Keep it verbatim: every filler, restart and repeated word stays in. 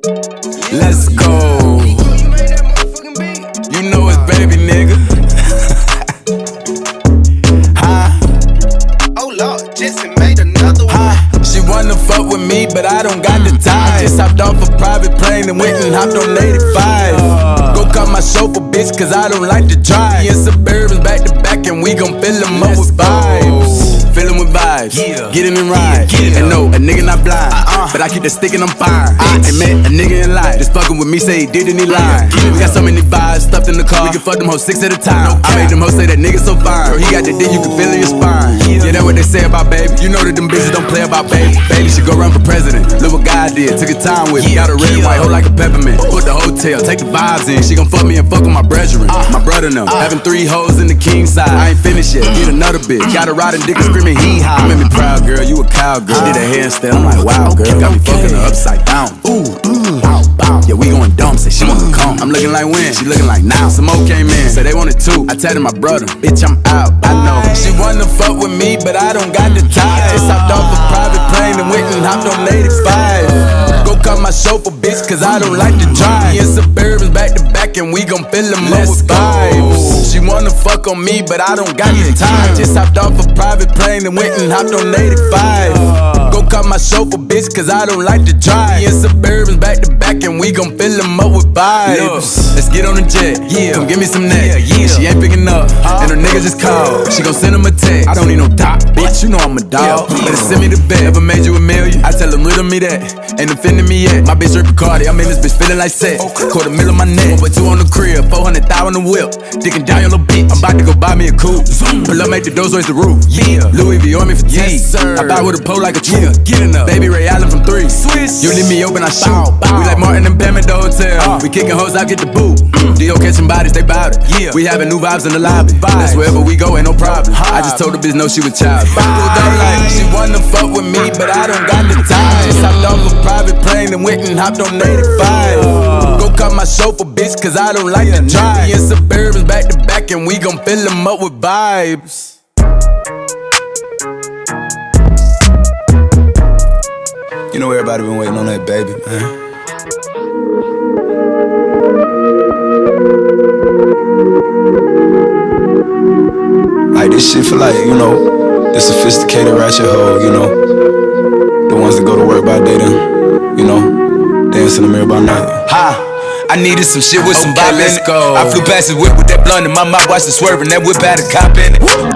Let's go. You know it's baby, nigga. Huh? Oh Lord, Jesse made another one. Huh? She wanna fuck with me, but I don't got the time. I just hopped off a private plane and went and hopped on eighty-five. Go call my chauffeur, bitch, cause I don't like to drive. Me and Suburbans back to back, and we gon' fill them up with vibes. Fill them with vibes, Yeah. get in and ride. Yeah. And no, a nigga not blind, uh-uh. but I keep the stick and I'm fine. I ain't met a nigga in life, just fucking with me, say he did and he lied. We got so many vibes stuffed in the car, we can fuck them hoes six at a time. I made them hoes say that nigga so fine, bro, he got the D, you can feel in your spine. Yeah, that's what they say about baby, you know that them bitches don't play about baby. Baby should go run for president, look what God did, took her time with me. Got a red and white hoe like a peppermint, put the hotel, take the vibes in. She gon' fuck me and fuck with my brethren, my brother them. Having three hoes in the king side, I ain't finished yet, get another bitch. Got her riding dick and screaming hee haw. You made me proud, girl, you a cowgirl. Did a handstand, I'm like, wow, girl. Got me fucking her upside down. Ooh, mm, bow, bow. Yeah, we going dumb, say she wanna come. I'm looking like when, she looking like now. Some more came in, say they wanted two. I tagged my brother, bitch, I'm out. I know she wanna fuck with me, but I don't got the time. Just hopped off a private plane and went and hopped on eighty-five. Go call my chauffeur, bitch, cause I don't like to drive. Me and Suburbans back to back, and we gon' fill them up with vibes. She wanna fuck on me, but I don't got the time. Just hopped off a private plane and went and hopped on eighty-five. Go call my chauffeur, bitch, cause I don't like to drive. Me and Suburbans back to back, and we gon' fill them up with vibes. Let's get on the jet, yeah. Come give me some neck. Yeah, yeah. She ain't picking up, and her nigga just called. She gon' send him a text. I don't need no dot, bitch, you know I'm a dog. Yeah, yeah. Better send me the bet. Ever made you a million? I tell them riddle me that. Ain't offending me yet. My bitch Rick Cardi, I'm in this bitch feeling like sex. Quarter mil on my neck, one point two on the crib, four hundred thousand on the whip. Dicking down your little bitch. I'm about to go buy me a coupe. Pull up, make the doors raise the roof. Yeah, Louis V on me for tea. Yes, sir. I buy with a pole like a tree. Yeah, get enough. Baby Ray Allen from three. Swiss. You leave me open, I shoot. Bow, bow. We like Martin and Pam at the hotel. Uh. We kicking hoes, I get the boot. Mm. D O catching bodies, they bout it. Yeah. We having new vibes in the lobby. Vibes. That's wherever we go, ain't no problem. Hi. I just told the bitch no, she was child. Like, she wanna fuck with me, but I don't got the time. Just hopped off a private plane and went and hopped on eighty-five. Uh. Go call my chauffeur, bitch, cause I don't like yeah, to drive. Me and Suburbans back to back, and we gon' fill them up with vibes. You know everybody been waiting on that baby, man. Like this shit for like, you know, the sophisticated ratchet hoe, you know, the ones that go to work by day then, you know, dance in the mirror by night. Ha! I needed some shit with some okay, bop in it. Go. I flew past the whip with that blunt in my mouth, watched it swerving, that whip had a cop in it.